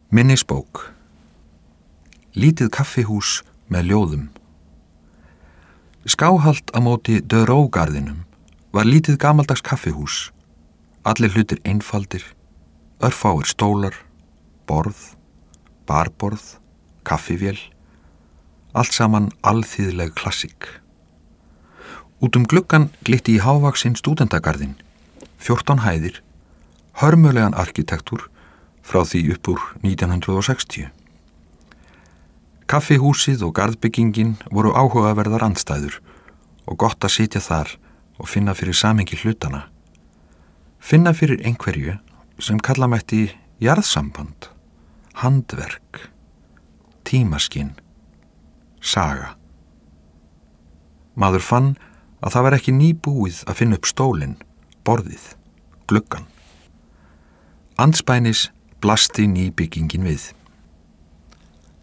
Minnisbók. Lítið kaffihús með ljóðum. Skáhalt á móti Dörógarðinum var lítið gamaldags kaffihús. Allir hlutir einfaldir, örfáir stólar, borð, barborð, kaffivél, allt saman alþýðleg klassík. Út gluggan glitti í hávaxinn stúdendagarðinn, 14 hæðir, hörmulegan arkitektúr frá því upp úr 1960. Kaffihúsið og garðbyggingin voru áhugaverðar andstæður og gott að sitja þar og finna fyrir samhengi hlutana. Finna fyrir einhverju sem kalla mætti jarðsamband, handverk, tímaskinn, saga. Maður fann að það var ekki nýbúið að finna upp stólinn, borðið, gluggan. Andspænis blasti nýbyggingin við.